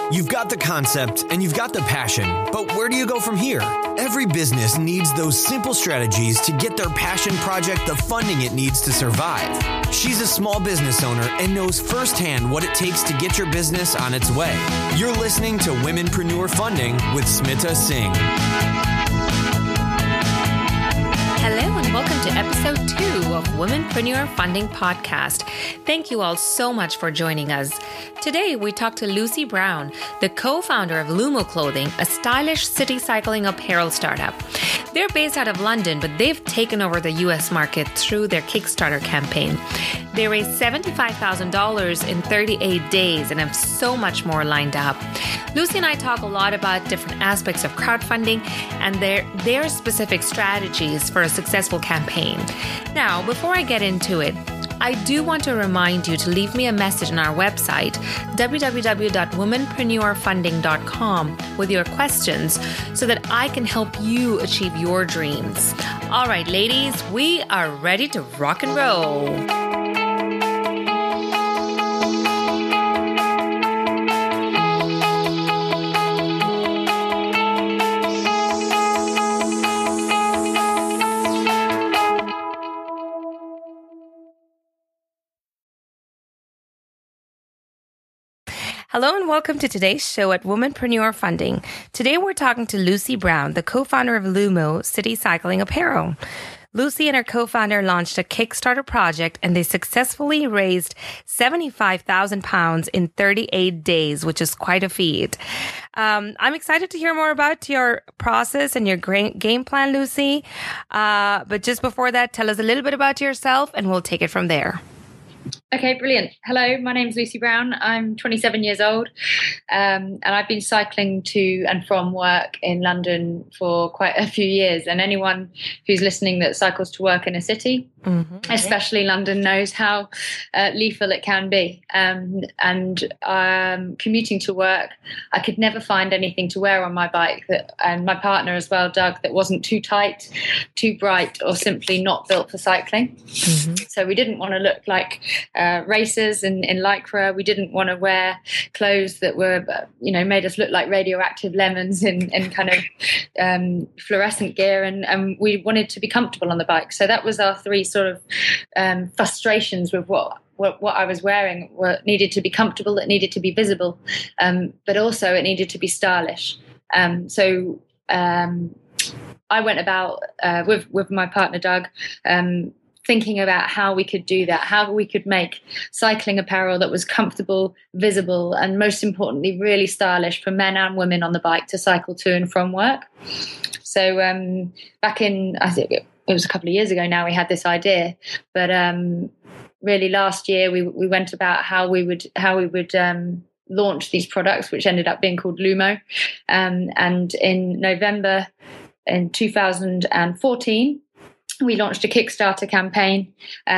You've got the concept and you've got the passion, but where do you go from here? Every business needs those simple strategies to get their passion project the funding it needs to survive. She's a small business owner and knows firsthand what it takes to get your business on its way. You're listening to Womenpreneur Funding with Smita Singh. Hello and welcome to episode 2 of Womenpreneur Funding Podcast. Thank you all so much for joining us. Today we talk to Lucy Brown, the co-founder of Lumo Clothing, a stylish city cycling apparel startup. They're based out of London, but they've taken over the US market through their Kickstarter campaign. They raised $75,000 in 38 days and have so much more lined up. Lucy and I talk a lot about different aspects of crowdfunding and their specific strategies for a successful campaign. Now, before I get into it, I do want to remind you to leave me a message on our website, www.womenpreneurfunding.com, with your questions so that I can help you achieve your dreams. All right, ladies, we are ready to rock and roll. Hello and welcome to today's show at Womenpreneur Funding. Today we're talking to Lucy Brown, the co-founder of Lumo City Cycling Apparel. Lucy and her co-founder launched a Kickstarter project and they successfully raised £75,000 in 38 days, which is quite a feat. I'm excited to hear more about your process and your game plan, Lucy. But just before that, tell us a little bit about yourself and we'll take it from there. Okay, brilliant. Hello, my name's Lucy Brown. I'm 27 years old, and I've been cycling to and from work in London for quite a few years. And anyone who's listening that cycles to work in a city, especially London, knows how lethal it can be. And commuting to work, I could never find anything to wear on my bike, and my partner as well, Doug, that wasn't too tight, too bright, or simply not built for cycling. So we didn't want to look like racers in Lycra. We didn't want to wear clothes that were, made us look like radioactive lemons in kind of fluorescent gear. And we wanted to be comfortable on the bike. So that was our three sort of frustrations with what I was wearing. It needed to be comfortable, it needed to be visible, but also it needed to be stylish. So I went about with my partner, Doug, thinking about how we could do that, how we could make cycling apparel that was comfortable, visible, and most importantly, really stylish for men and women on the bike to cycle to and from work. So back in, I think it was a couple of years ago now, we had this idea, but really last year we went about how we would launch these products, which ended up being called Lumo. And in November in 2014, we launched a Kickstarter campaign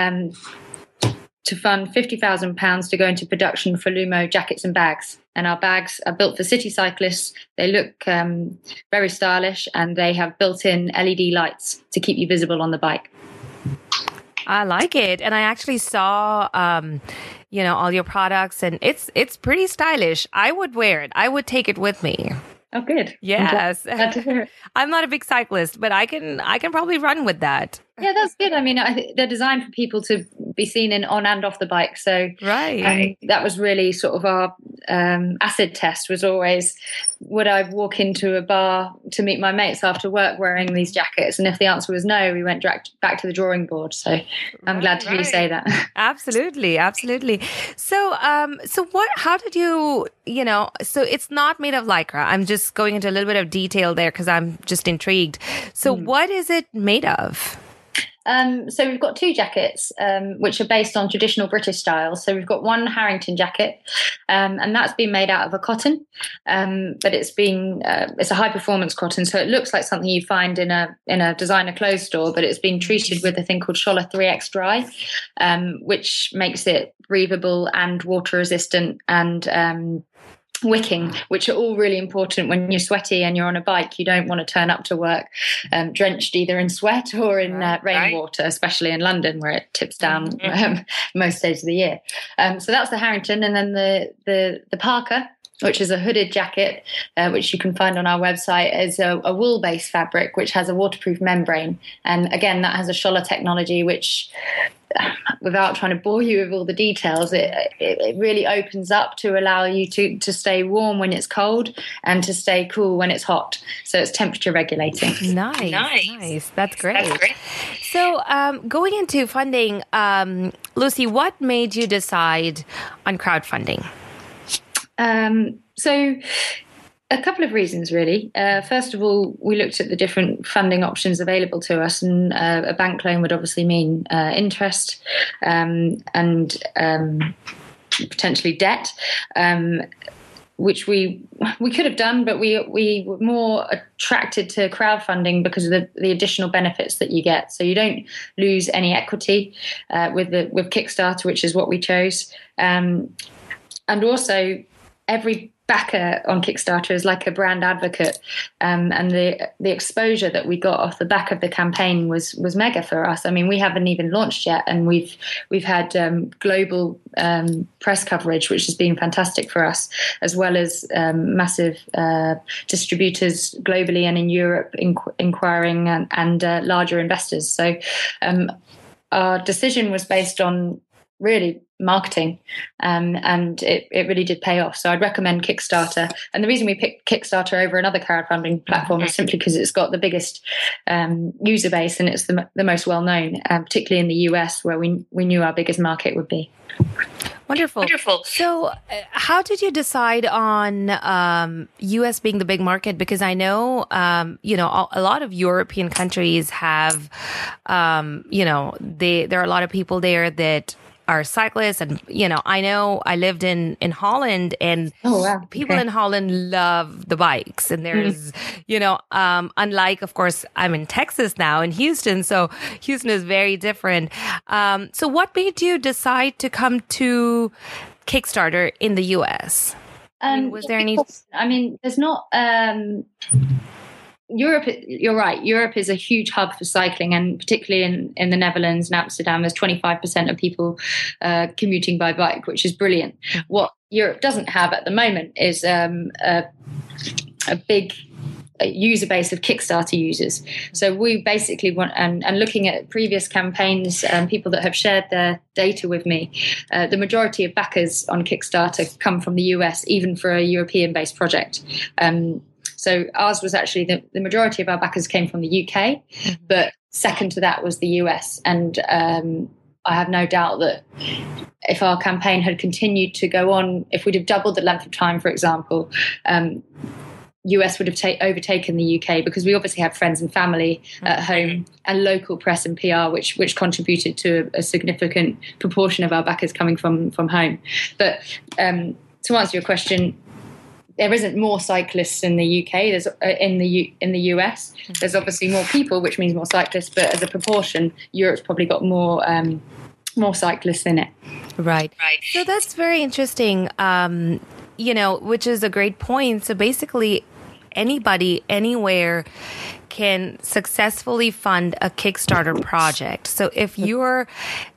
to fund £50,000 to go into production for Lumo jackets and bags. And our bags are built for city cyclists. They look very stylish and they have built-in LED lights to keep you visible on the bike. I like it. And I actually saw, all your products and it's pretty stylish. I would wear it. I would take it with me. Oh, good. Yes. Glad to hear it. I'm not a big cyclist, but I can probably run with that. Yeah, that's good. I mean, they're designed for people to be seen in on and off the bike. So right. That was really sort of our acid test was always, would I walk into a bar to meet my mates after work wearing these jackets? And if the answer was no, we went back to the drawing board. So I'm glad to hear you say that. Absolutely. Absolutely. So, how did you, so it's not made of Lycra. I'm just going into a little bit of detail there because I'm just intrigued. So what is it made of? So we've got two jackets, which are based on traditional British style. So we've got one Harrington jacket, and that's been made out of a cotton, but it's a high performance cotton. So it looks like something you find in a designer clothes store, but it's been treated with a thing called Scholler 3X Dry, which makes it breathable and water resistant and wicking, which are all really important when you're sweaty and you're on a bike. You don't want to turn up to work drenched either in sweat or in rainwater, especially in London where it tips down most days of the year. So that's the Harrington, and then the Parker which is a hooded jacket, which you can find on our website, is a wool-based fabric which has a waterproof membrane. And again, that has a Scholler technology, which, without trying to bore you with all the details, it really opens up to allow you to stay warm when it's cold and to stay cool when it's hot. So it's temperature regulating. Nice. That's great. So going into funding, Lucy, what made you decide on crowdfunding? So a couple of reasons, really. First of all, we looked at the different funding options available to us, and a bank loan would obviously mean interest and potentially debt, which we could have done, but we were more attracted to crowdfunding because of the additional benefits that you get. So you don't lose any equity with Kickstarter, which is what we chose, and also every backer on Kickstarter is like a brand advocate, and the exposure that we got off the back of the campaign was mega for us. I mean, we haven't even launched yet, and we've had global press coverage, which has been fantastic for us, as well as massive distributors globally and in Europe inquiring and larger investors. So our decision was based on really marketing, and it really did pay off. So I'd recommend Kickstarter. And the reason we picked Kickstarter over another crowdfunding platform is simply because it's got the biggest user base, and it's the most well known, particularly in the US, where we knew our biggest market would be. Wonderful. So how did you decide on US being the big market? Because I know, a lot of European countries have, there are a lot of people there that are cyclists. And, I know I lived in Holland, and people in Holland love the bikes. And there's, unlike, of course, I'm in Texas now, in Houston. So Houston is very different. So what made you decide to come to Kickstarter in the US? Was there any... there's not... Europe, you're right. Europe is a huge hub for cycling, and particularly in the Netherlands and Amsterdam, there's 25% of people commuting by bike, which is brilliant. What Europe doesn't have at the moment is a big user base of Kickstarter users. So we basically want, and looking at previous campaigns, people that have shared their data with me, the majority of backers on Kickstarter come from the US, even for a European-based project. So ours was actually the majority of our backers came from the UK, but second to that was the US. And I have no doubt that if our campaign had continued to go on, if we'd have doubled the length of time, for example, US would have overtaken the UK, because we obviously have friends and family at home and local press and PR, which contributed to a significant proportion of our backers coming from home. But to answer your question, there isn't more cyclists in the UK. There's in the US. There's obviously more people, which means more cyclists. But as a proportion, Europe's probably got more cyclists in it. Right. So that's very interesting. Which is a great point. So basically, anybody, anywhere can successfully fund a Kickstarter project. So if you're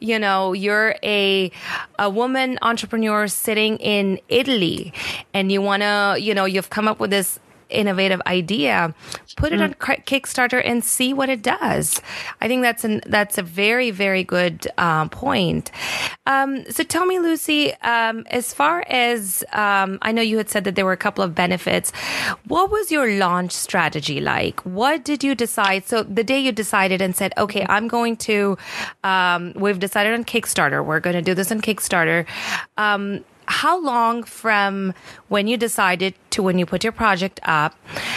a woman entrepreneur sitting in Italy, and you want to, you've come up with this innovative idea, put it on Kickstarter and see what it does. I think that's a very, very good point. So tell me, Lucy, as far as I know you had said that there were a couple of benefits. What was your launch strategy like? What did you decide? So the day you decided and said, okay, I'm going to, we've decided on Kickstarter. We're going to do this on Kickstarter. How long from when you decided to when you put your project up,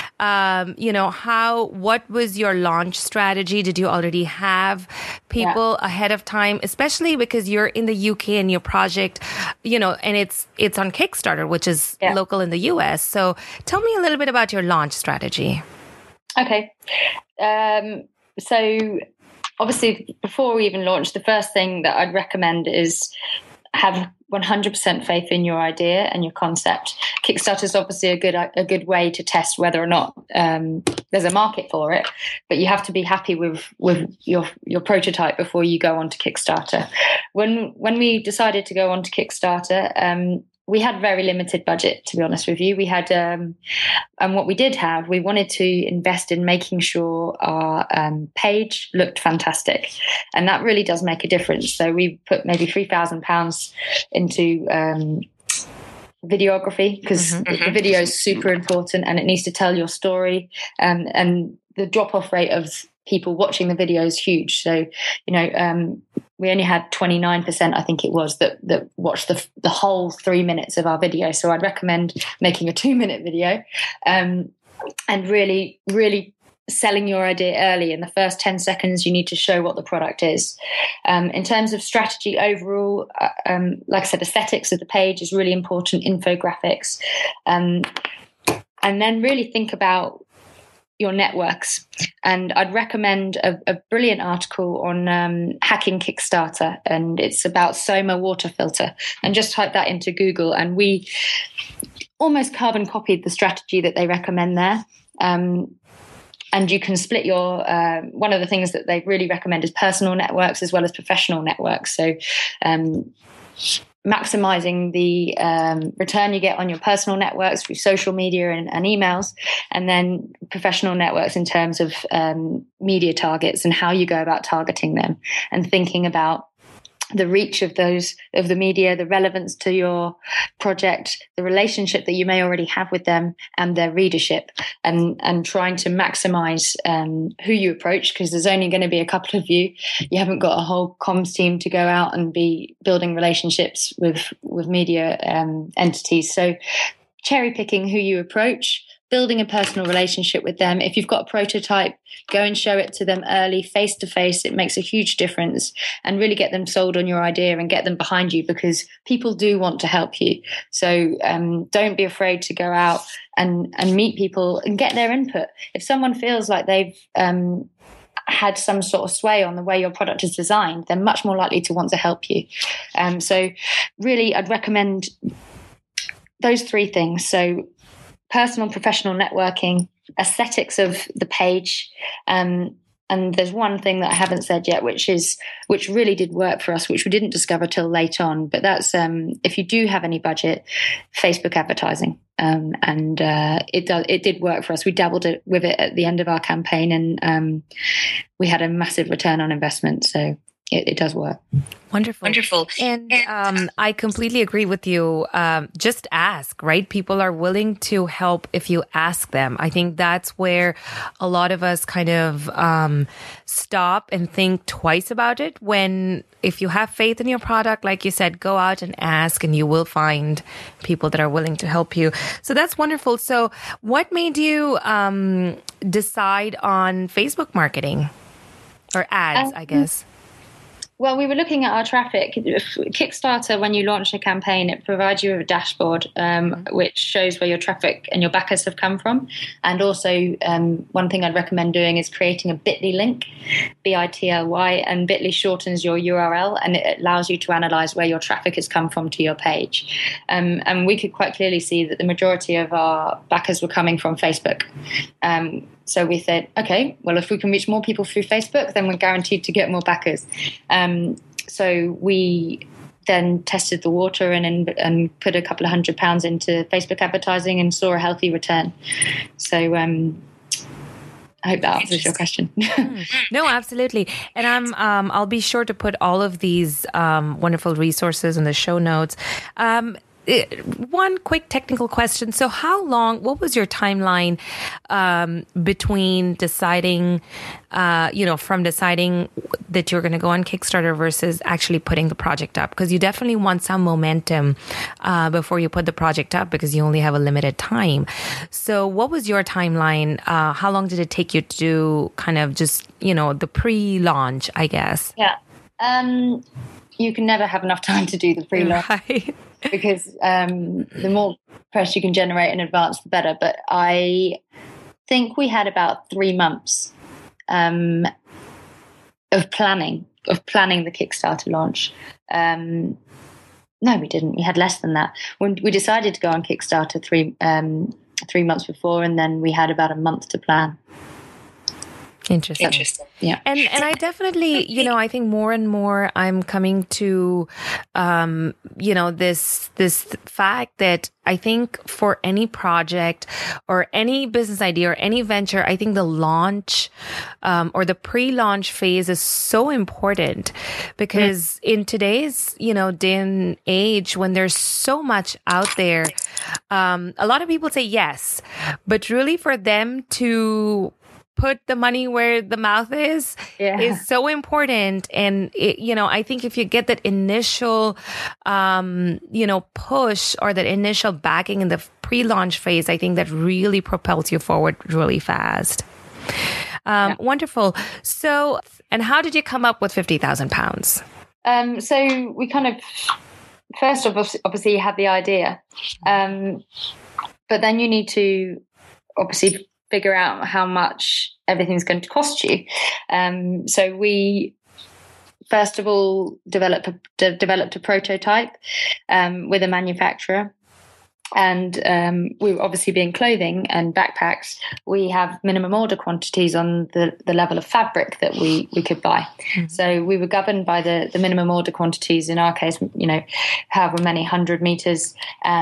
what was your launch strategy? Did you already have people ahead of time, especially because you're in the UK and your project, and it's on Kickstarter, which is local in the US. So tell me a little bit about your launch strategy. Okay. So obviously before we even launch, the first thing that I'd recommend is have 100% faith in your idea and your concept. Kickstarter is obviously a good way to test whether or not there's a market for it, but you have to be happy with your prototype before you go on to Kickstarter. When we decided to go on to Kickstarter, we had very limited budget, to be honest with you. We had, and what we did have, we wanted to invest in making sure our page looked fantastic. And that really does make a difference. So we put maybe £3,000 into videography, because the video is super important and it needs to tell your story. And the drop-off rate of people watching the video is huge. So, we only had 29%, I think it was, that watched the whole 3 minutes of our video. So I'd recommend making a 2-minute video, and really, really selling your idea early. In the first 10 seconds, you need to show what the product is. In terms of strategy overall, like I said, aesthetics of the page is really important, infographics, and then really think about your networks. And I'd recommend a brilliant article on hacking Kickstarter, and it's about Soma water filter. And just type that into Google, and we almost carbon copied the strategy that they recommend there. And you can split your, one of the things that they really recommend is personal networks as well as professional networks. So maximizing the return you get on your personal networks through social media and emails, and then professional networks in terms of media targets and how you go about targeting them, and thinking about the reach of the media, the relevance to your project, the relationship that you may already have with them, and their readership, and trying to maximize who you approach, because there's only going to be a couple of you. You haven't got a whole comms team to go out and be building relationships with media entities. So cherry picking who you approach, building a personal relationship with them. If you've got a prototype, go and show it to them early, face to face. It makes a huge difference, and really get them sold on your idea and get them behind you, because people do want to help you. So don't be afraid to go out and meet people and get their input. If someone feels like they've had some sort of sway on the way your product is designed, they're much more likely to want to help you. So really, I'd recommend those 3 things. So personal and professional networking, aesthetics of the page, and there's one thing that I haven't said yet, which really did work for us, which we didn't discover till late on. But that's if you do have any budget, Facebook advertising, and it did work for us. We dabbled with it at the end of our campaign, and we had a massive return on investment. So it does work. Wonderful. And I completely agree with you. Just ask, right? People are willing to help if you ask them. I think that's where a lot of us kind of stop and think twice about it. If you have faith in your product, like you said, go out and ask, and you will find people that are willing to help you. So that's wonderful. So what made you decide on Facebook marketing or ads, I guess? Well, we were looking at our traffic. Kickstarter, when you launch a campaign, it provides you with a dashboard which shows where your traffic and your backers have come from. And also, one thing I'd recommend doing is creating a Bitly link, BITLY, and Bitly shortens your URL, and it allows you to analyze where your traffic has come from to your page. And we could quite clearly see that the majority of our backers were coming from Facebook. So we said, okay, well, if we can reach more people through Facebook, then we're guaranteed to get more backers. So we then tested the water and put a couple of £100 into Facebook advertising and saw a healthy return. So I hope that answers your question. No, absolutely. And I'll be sure to put all of these wonderful resources in the show notes. One quick technical question. So what was your timeline between deciding, from deciding that you're going to go on Kickstarter versus actually putting the project up? Because you definitely want some momentum before you put the project up, because you only have a limited time. So what was your timeline? How long did it take you to do kind of just, the pre-launch, I guess? Yeah. You can never have enough time to do the pre-launch. Right. Because the more press you can generate in advance, the better. But I think we had about 3 months of planning the Kickstarter launch. No, we didn't. We had less than that. When we decided to go on Kickstarter 3 months before, and then we had about a month to plan. Interesting. Yeah. And I definitely, I think more and more I'm coming to, this fact that I think for any project or any business idea or any venture, I think the launch, or the pre-launch phase is so important because in today's, day and age, when there's so much out there, a lot of people say yes, but really for them to put the money where the mouth is so important. And, I think if you get that initial, push or that initial backing in the pre-launch phase, I think that really propels you forward really fast. Wonderful. So, and how did you come up with 50,000 pounds? So we kind of, first obviously you had the idea, but then you need to obviously figure out how much everything's going to cost you. So we first of all developed a prototype with a manufacturer, and we obviously being clothing and backpacks, we have minimum order quantities on the level of fabric that we could buy. Mm-hmm. So we were governed by the minimum order quantities, in our case, however many 100 meters.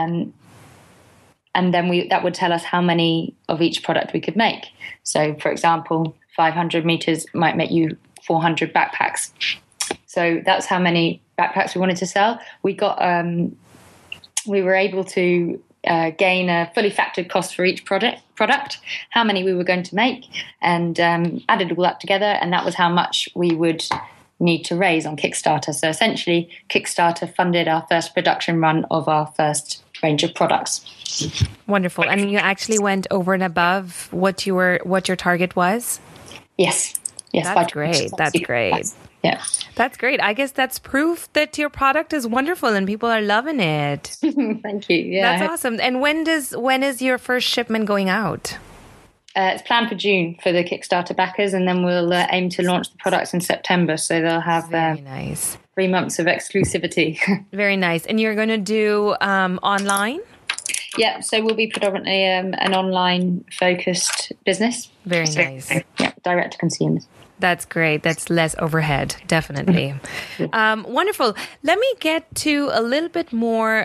And then that would tell us how many of each product we could make. So, for example, 500 meters might make you 400 backpacks. So that's how many backpacks we wanted to sell. We were able to gain a fully factored cost for each product, how many we were going to make, and added all that together. And that was how much we would need to raise on Kickstarter. So essentially, Kickstarter funded our first production run of our first range of products. Wonderful. And you actually went over and above what your target was? Yes. That's great. That's great. Yeah. That's great. I guess that's proof that your product is wonderful and people are loving it. Thank you. Yeah. That's awesome. And when is your first shipment going out? It's planned for June for the Kickstarter backers, and then we'll aim to launch the products in September. So they'll have nice 3 months of exclusivity. Very nice. And you're going to do online? Yeah. So we'll be predominantly an online focused business. Very nice. Yeah. Direct to consumers. That's great. That's less overhead, definitely. Wonderful. Let me get to a little bit more,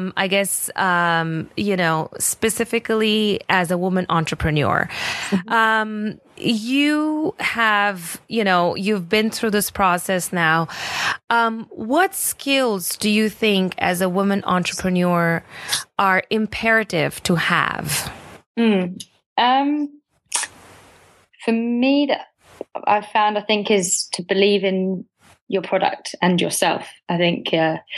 specifically as a woman entrepreneur. You have, you've been through this process now. What skills do you think as a woman entrepreneur are imperative to have? For me, I've found, is to believe in your product and yourself. I think,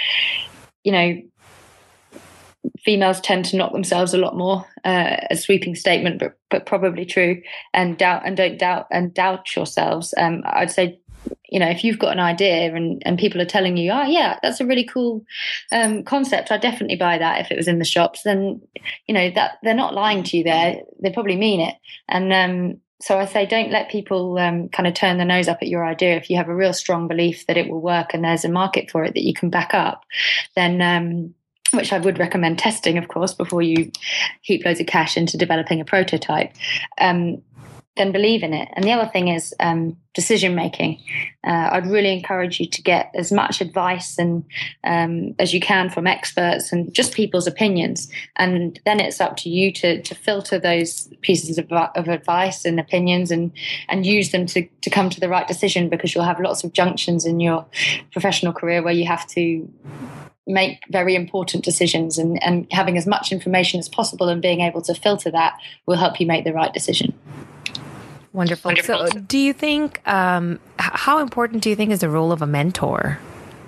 females tend to knock themselves a lot more, a sweeping statement, but probably true, and don't doubt yourselves. I'd say, if you've got an idea and people are telling you, oh yeah, that's a really cool concept, I'd definitely buy that if it was in the shops, then, that they're not lying to you there. They probably mean it. And, so I say, don't let people kind of turn their nose up at your idea. If you have a real strong belief that it will work and there's a market for it that you can back up, then, which I would recommend testing, of course, before you heap loads of cash into developing a prototype, then believe in it. And the other thing is decision making. I'd really encourage you to get as much advice and as you can from experts and just people's opinions. And then it's up to you to filter those pieces of advice and opinions and use them to come to the right decision, because you'll have lots of junctions in your professional career where you have to make very important decisions, and having as much information as possible and being able to filter that will help you make the right decision. Wonderful. So do you think, how important do you think is the role of a mentor?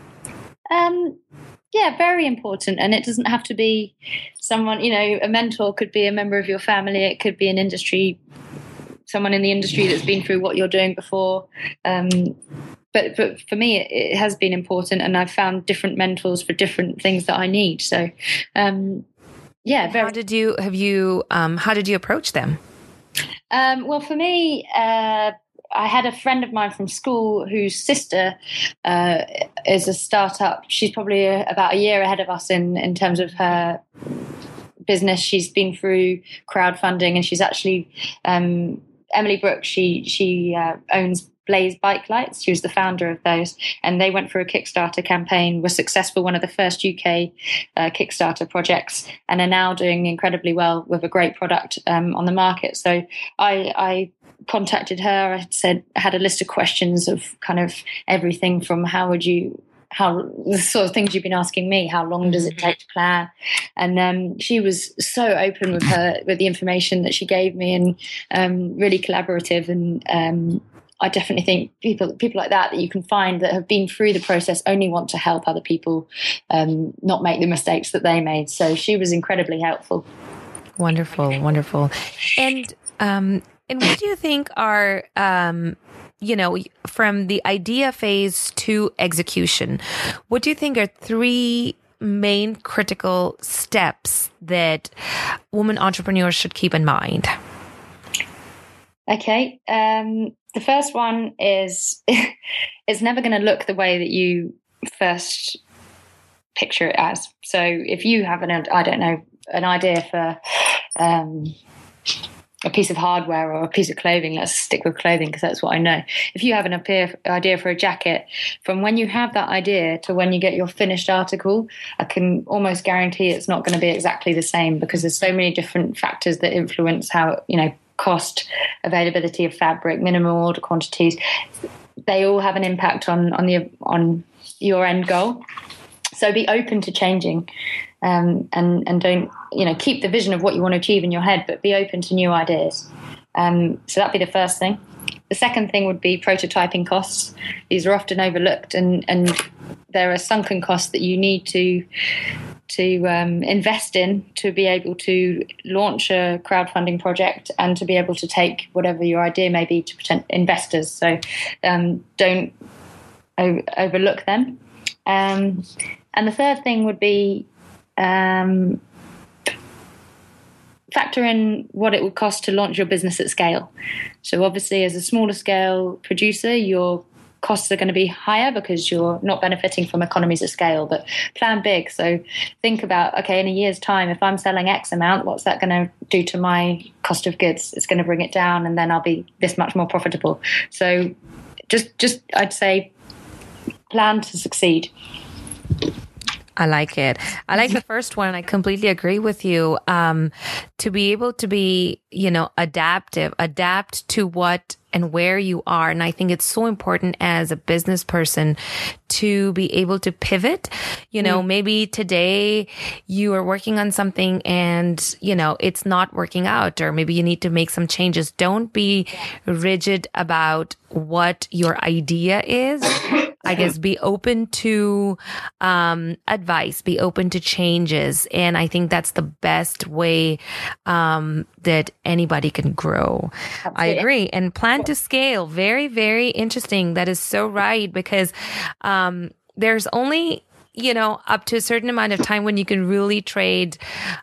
Yeah, very important. And it doesn't have to be someone, a mentor could be a member of your family. It could be someone in the industry that's been through what you're doing before. But for me, it has been important, and I've found different mentors for different things that I need. So, How did you approach them? Well, for me, I had a friend of mine from school whose sister is a startup. She's probably about a year ahead of us in terms of her business. She's been through crowdfunding, and she's actually Emily Brooks, she owns Blaze Bike Lights. She was the founder of those, and they went through a Kickstarter campaign, were successful, one of the first UK Kickstarter projects, and are now doing incredibly well with a great product on the market. So I contacted her. I had a list of questions of kind of everything from how the sort of things you've been asking me, how long does it take to plan? And she was so open with the information that she gave me, and really collaborative. And I definitely think people like that you can find that have been through the process only want to help other people not make the mistakes that they made. So she was incredibly helpful. Wonderful. And what do you think are from the idea phase to execution, what do you think are 3 main critical steps that women entrepreneurs should keep in mind? Okay. The first one is it's never going to look the way that you first picture it as. So if you have an idea for a piece of hardware or a piece of clothing, let's stick with clothing because that's what I know. If you have an idea for a jacket, from when you have that idea to when you get your finished article, I can almost guarantee it's not going to be exactly the same, because there's so many different factors that influence how, cost, availability of fabric, minimum order quantities. They all have an impact on your end goal. So be open to changing, and don't, keep the vision of what you want to achieve in your head, but be open to new ideas. So that'd be the first thing. The second thing would be prototyping costs. These are often overlooked, and there are sunken costs that you need to invest in to be able to launch a crowdfunding project and to be able to take whatever your idea may be to potential investors. So don't overlook them. And the third thing would be factor in what it would cost to launch your business at scale. So obviously, as a smaller scale producer, your costs are going to be higher because you're not benefiting from economies of scale, but plan big. So think about, okay, in a year's time, if I'm selling X amount, what's that going to do to my cost of goods? It's going to bring it down, and then I'll be this much more profitable. So just I'd say plan to succeed. I like it. I like the first one. I completely agree with you. To be able to be, adaptive, adapt to what and where you are. And I think it's so important as a business person to be able to pivot. Maybe today you are working on something and, it's not working out, or maybe you need to make some changes. Don't be rigid about what your idea is. I guess be open to advice, be open to changes. And I think that's the best way that anybody can grow. Absolutely. I agree. And plan to scale. Very, very interesting. That is so right, because there's only, up to a certain amount of time when you can really trade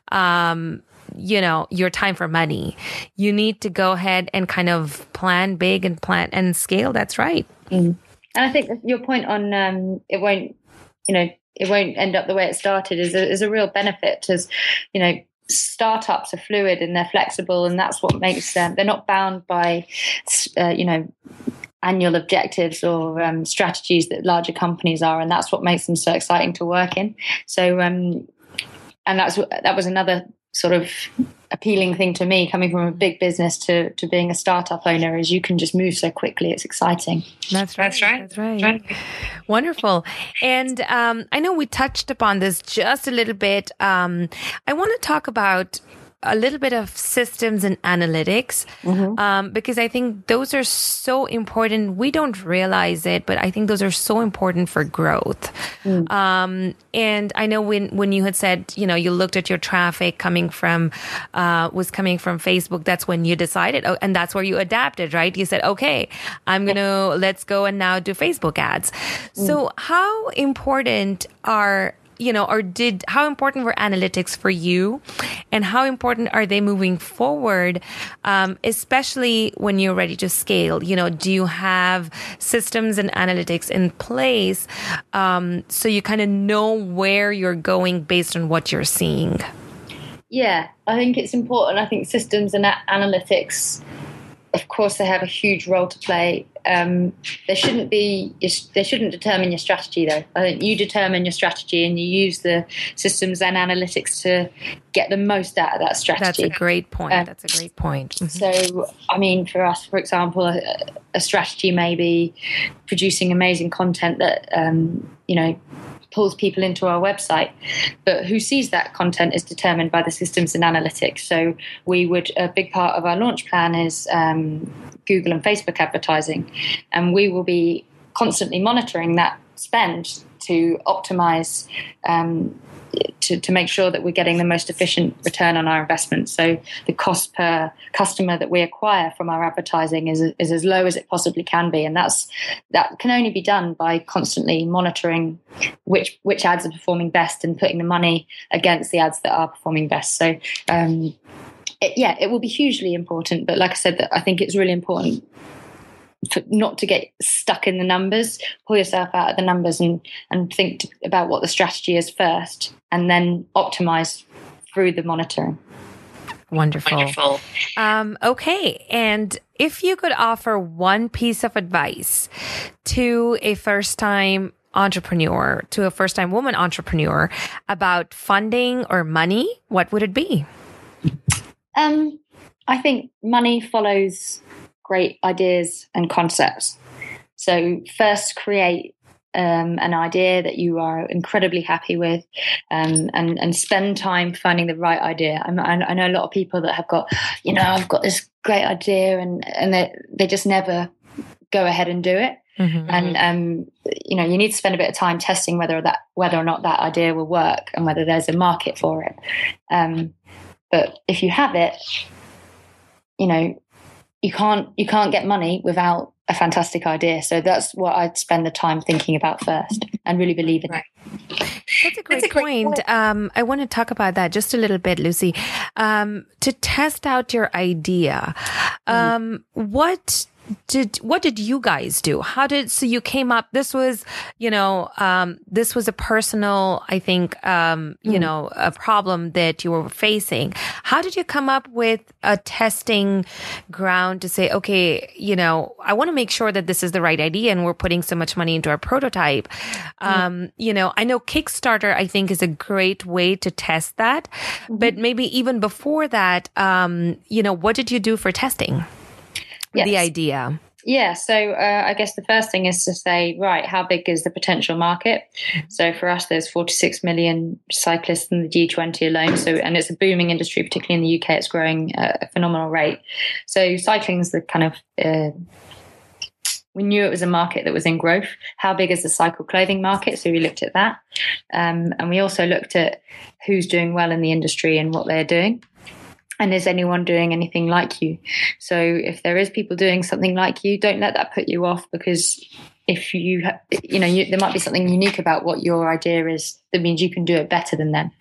your time for money. You need to go ahead and kind of plan big and plan and scale. That's right. Mm. And I think your point on it won't end up the way it started is a real benefit. As startups are fluid and they're flexible, and that's what makes them. They're not bound by annual objectives or strategies that larger companies are, and that's what makes them so exciting to work in. So and that was another sort of appealing thing to me, coming from a big business to being a startup owner, is you can just move so quickly. It's exciting. That's right. Wonderful. And I know we touched upon this just a little bit. I want to talk about a little bit of systems and analytics, because I think those are so important. We don't realize it, but I think those are so important for growth. And I know when you had said, you looked at your traffic coming from Facebook, that's when you decided, and that's where you adapted, right? You said, okay, let's go and now do Facebook ads. So how important how important were analytics for you, and how important are they moving forward, especially when you're ready to scale? Do you have systems and analytics in place so you kind of know where you're going based on what you're seeing? Yeah, I think it's important. I think systems and analytics, of course, they have a huge role to play. They shouldn't determine your strategy, though. I think you determine your strategy and you use the systems and analytics to get the most out of that strategy. That's a great point. Mm-hmm. So, I mean, for us, for example, a strategy may be producing amazing content that, pulls people into our website, but who sees that content is determined by the systems and analytics. So a big part of our launch plan is Google and Facebook advertising, and we will be constantly monitoring that spend to optimize, to make sure that we're getting the most efficient return on our investment. So the cost per customer that we acquire from our advertising is as low as it possibly can be. And that can only be done by constantly monitoring which ads are performing best and putting the money against the ads that are performing best. So it will be hugely important. But like I said, I think it's really important not to get stuck in the numbers, pull yourself out of the numbers and think about what the strategy is first, and then optimize through the monitoring. Wonderful. Okay. And if you could offer one piece of advice to a first-time entrepreneur, to a first-time woman entrepreneur about funding or money, what would it be? I think money follows great ideas and concepts. So first create an idea that you are incredibly happy with, and spend time finding the right idea. I know a lot of people that have got, I've got this great idea and they just never go ahead and do it. Mm-hmm. And, you need to spend a bit of time testing whether or not that idea will work and whether there's a market for it. But if you have it, you can't get money without a fantastic idea. So that's what I'd spend the time thinking about first and really believe in it. That's a great point. I want to talk about that just a little bit, Lucy. To test out your idea, what did you guys do? So you came up, this was a personal, I think, a problem that you were facing. How did you come up with a testing ground to say, okay, I want to make sure that this is the right idea and we're putting so much money into our prototype. I know Kickstarter, I think, is a great way to test that, but maybe even before that, what did you do for testing? Yes. The idea? Yeah, so I guess the first thing is to say, right, how big is the potential market? So for us, there's 46 million cyclists in the G20 alone. And it's a booming industry, particularly in the UK. It's growing at a phenomenal rate. So cycling is the kind of, we knew it was a market that was in growth. How big is the cycle clothing market? So we looked at that. And we also looked at who's doing well in the industry and what they're doing. And is anyone doing anything like you? So if there is people doing something like you, don't let that put you off, because if there might be something unique about what your idea is that means you can do it better than them.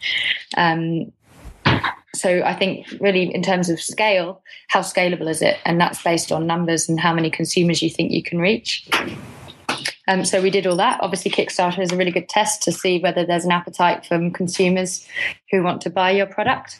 So I think really in terms of scale, how scalable is it? And that's based on numbers and how many consumers you think you can reach. So we did all that. Obviously, Kickstarter is a really good test to see whether there's an appetite from consumers who want to buy your product.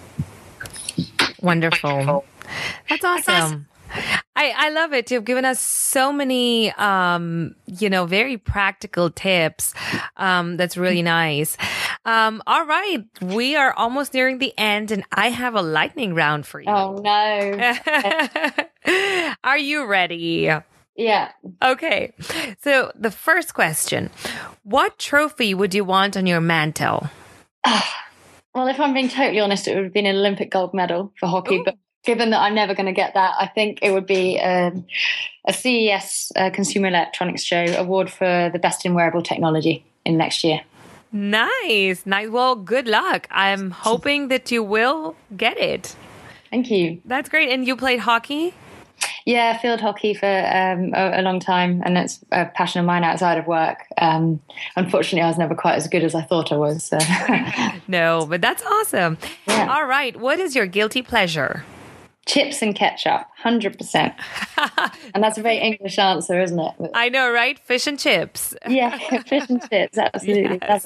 Wonderful. That's awesome. I love it. You've given us so many, very practical tips. That's really nice. All right. We are almost nearing the end and I have a lightning round for you. Oh, no. Are you ready? Yeah. Okay. So the first question, what trophy would you want on your mantle? Well, if I'm being totally honest, it would have been an Olympic gold medal for hockey. Ooh. But given that I'm never going to get that, I think it would be a CES Consumer Electronics Show award for the best in wearable technology in next year. Nice. Well, good luck. I'm hoping that you will get it. Thank you. That's great. And you played hockey? Yeah, field hockey for a long time, and it's a passion of mine outside of work. Unfortunately, I was never quite as good as I thought I was. So. No, but that's awesome. Yeah. All right, what is your guilty pleasure? Chips and ketchup, 100%. And that's a very English answer, isn't it? I know, right? Fish and chips. Yeah, fish and chips, absolutely. Yes. Love it.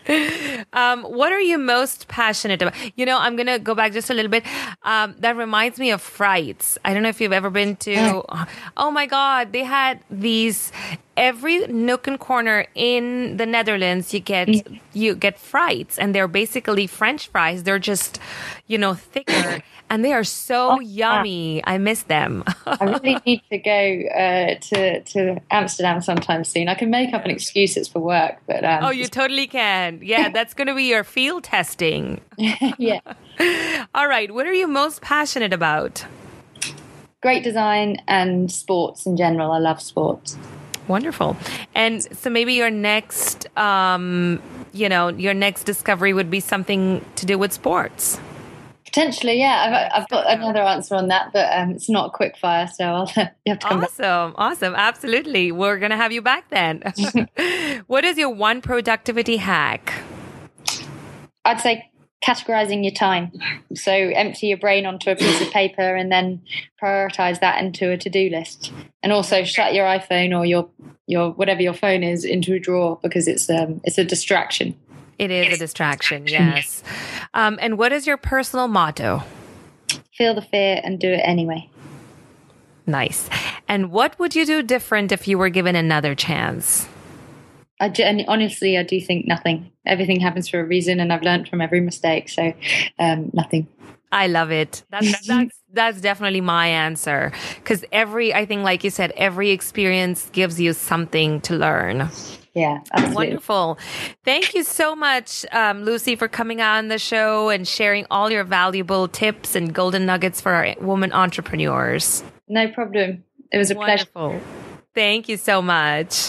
What are you most passionate about? I'm going to go back just a little bit. That reminds me of Frights. I don't know if you've ever been to. Oh my God. They had these every nook and corner in the Netherlands. You get Frights, and they're basically French fries. They're just, thicker. And they are so yummy. I miss them. I really need to go to Amsterdam sometime soon. I can make up an excuse it's for work, but oh, you totally can. Yeah, that's going to be your field testing. Yeah. All right. What are you most passionate about? Great design and sports in general. I love sports. Wonderful. And so maybe your next, your next discovery would be something to do with sports. Potentially, yeah. I've got another answer on that, but it's not quick fire, so you have to come back. Awesome. Absolutely. We're going to have you back then. What is your one productivity hack? I'd say categorizing your time. So empty your brain onto a piece of paper and then prioritize that into a to-do list. And also shut your iPhone or your whatever your phone is into a drawer, because it's a distraction. It is a distraction, yes. And what is your personal motto? Feel the fear and do it anyway. Nice. And what would you do different if you were given another chance? Honestly, I do think nothing. Everything happens for a reason, and I've learned from every mistake. So nothing. I love it. That's definitely my answer. Because I think, like you said, every experience gives you something to learn. Yeah, absolutely. Wonderful. Thank you so much, Lucy, for coming on the show and sharing all your valuable tips and golden nuggets for our women entrepreneurs. No problem. It was a pleasure. Wonderful. Thank you so much.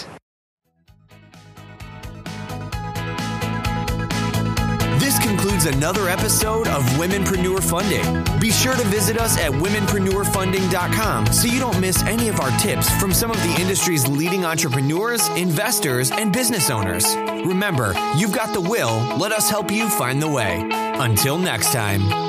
This concludes another episode of Womenpreneur Funding. Be sure to visit us at womenpreneurfunding.com so you don't miss any of our tips from some of the industry's leading entrepreneurs, investors, and business owners. Remember, you've got the will. Let us help you find the way. Until next time.